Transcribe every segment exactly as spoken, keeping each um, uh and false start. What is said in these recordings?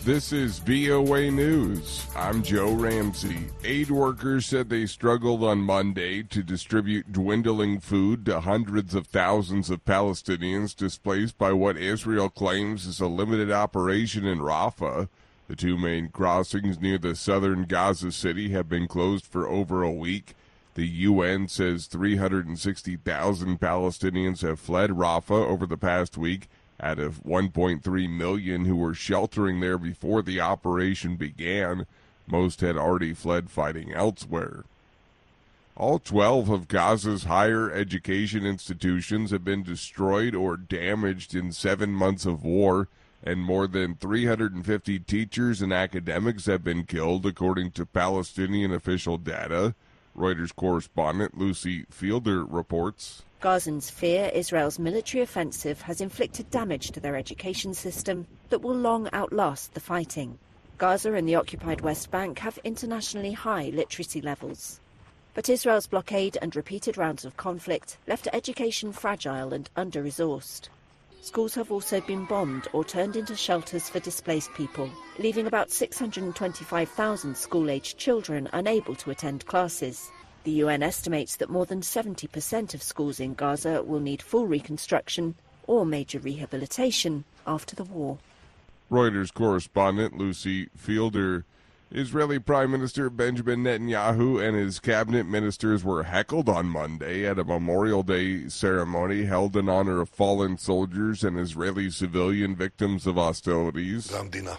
This is V O A News. I'm Joe Ramsey. Aid workers said they struggled on Monday to distribute dwindling food to hundreds of thousands of Palestinians displaced by what Israel claims is a limited operation in Rafah. The two main crossings near the southern Gaza City have been closed for over a week. The U N says three hundred sixty thousand Palestinians have fled Rafah over the past week, out of one point three million who were sheltering there before the operation began. Most had already fled fighting elsewhere. All twelve of Gaza's higher education institutions have been destroyed or damaged in seven months of war, and more than three hundred fifty teachers and academics have been killed, according to Palestinian official data. Reuters correspondent Lucy Fielder reports. Gazans fear Israel's military offensive has inflicted damage to their education system that will long outlast the fighting. Gaza and the occupied West Bank have internationally high literacy levels. But Israel's blockade and repeated rounds of conflict left education fragile and under-resourced. Schools have also been bombed or turned into shelters for displaced people, leaving about six hundred twenty-five thousand school-aged children unable to attend classes. The U N estimates that more than seventy percent of schools in Gaza will need full reconstruction or major rehabilitation after the war. Reuters correspondent Lucy Fielder. Israeli Prime Minister Benjamin Netanyahu and his cabinet ministers were heckled on Monday at a Memorial Day ceremony held in honor of fallen soldiers and Israeli civilian victims of hostilities.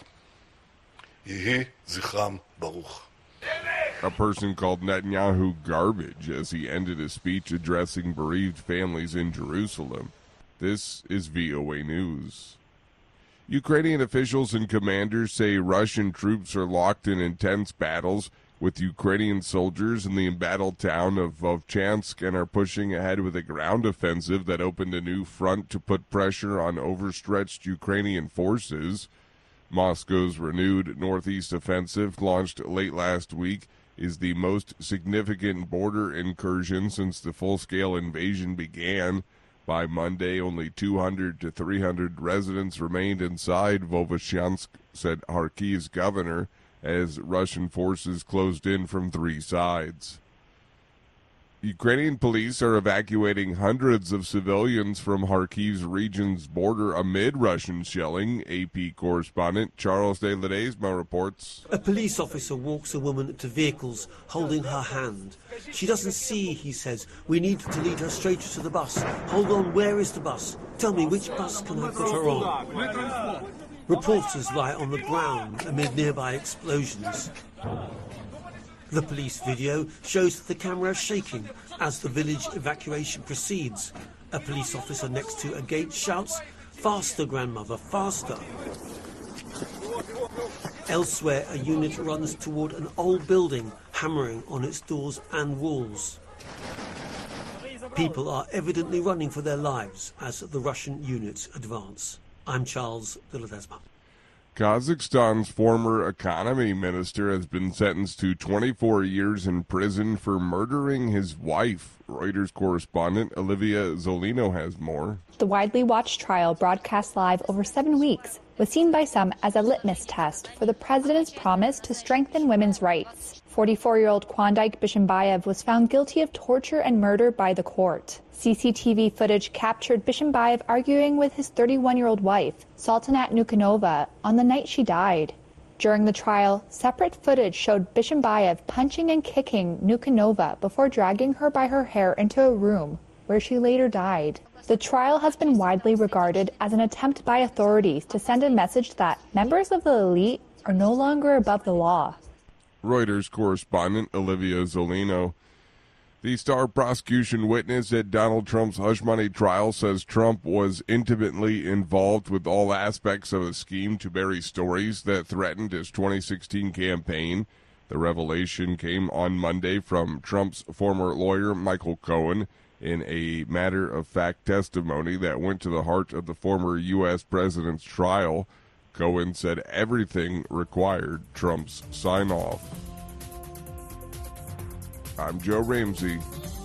A person called Netanyahu garbage as he ended his speech addressing bereaved families in Jerusalem. This is V O A News. Ukrainian officials and commanders say Russian troops are locked in intense battles with Ukrainian soldiers in the embattled town of Vovchansk and are pushing ahead with a ground offensive that opened a new front to put pressure on overstretched Ukrainian forces. Moscow's renewed northeast offensive, launched late last week, is the most significant border incursion since the full-scale invasion began. By Monday, only two hundred to three hundred residents remained inside Vovchansk, said Kharkiv's governor, as Russian forces closed in from three sides. Ukrainian police are evacuating hundreds of civilians from Kharkiv's region's border amid Russian shelling. A P correspondent Charles de Ledesma reports. A police officer walks a woman to vehicles holding her hand. She doesn't see, he says. We need to lead her straight to the bus. Hold on, where is the bus? Tell me, which bus can I put her on? Reporters lie on the ground amid nearby explosions. The police video shows the camera shaking as the village evacuation proceeds. A police officer next to a gate shouts, "Faster, grandmother, faster." Elsewhere, a unit runs toward an old building, hammering on its doors and walls. People are evidently running for their lives as the Russian units advance. I'm Charles de Ledesma. Kazakhstan's former economy minister has been sentenced to twenty-four years in prison for murdering his wife. Reuters correspondent Olivia Zolino has more. The widely watched trial, broadcast live over seven weeks, was seen by some as a litmus test for the president's promise to strengthen women's rights. forty-four-year-old Klondike Bishimbayev was found guilty of torture and murder by the court. C C T V footage captured Bishimbayev arguing with his thirty-one-year-old wife, Saltanat Nukanova, on the night she died. During the trial, separate footage showed Bishimbayev punching and kicking Nukanova before dragging her by her hair into a room, where she later died. The trial has been widely regarded as an attempt by authorities to send a message that members of the elite are no longer above the law. Reuters correspondent Olivia Zolino. The star prosecution witness at Donald Trump's hush money trial says Trump was intimately involved with all aspects of a scheme to bury stories that threatened his twenty sixteen campaign. The revelation came on Monday from Trump's former lawyer, Michael Cohen, in a matter-of-fact testimony that went to the heart of the former U S president's trial. Cohen said everything required Trump's sign-off. I'm Joe Ramsey.